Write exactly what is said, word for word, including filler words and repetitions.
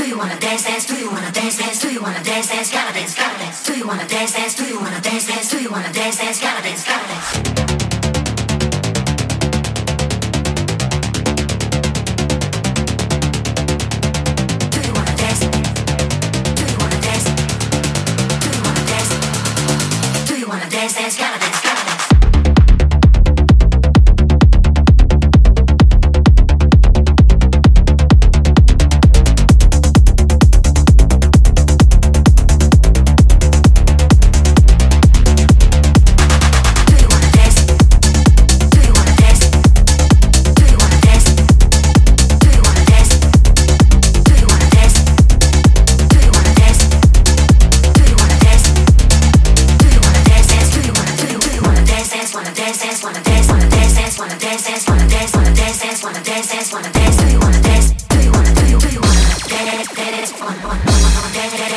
Do you wanna dance, dance? Do you wanna dance, dance? Do you wanna dance, dance? Gotta dance, gotta dance. Do you wanna dance, dance? Do you wanna dance, dance? Do you wanna dance, dance? Gotta dance, gotta dance. Dance, dance, gotta dance, gotta dance. Wanna dance, dance, wanna dance, wanna dance, dance, wanna dance, dance, wanna dance, wanna dance, dance, wanna dance, dance, wanna dance. Do you wanna dance? Do you wanna? Do you? Do you wanna dance? Dance, dance, wanna, wanna, wanna dance, dance.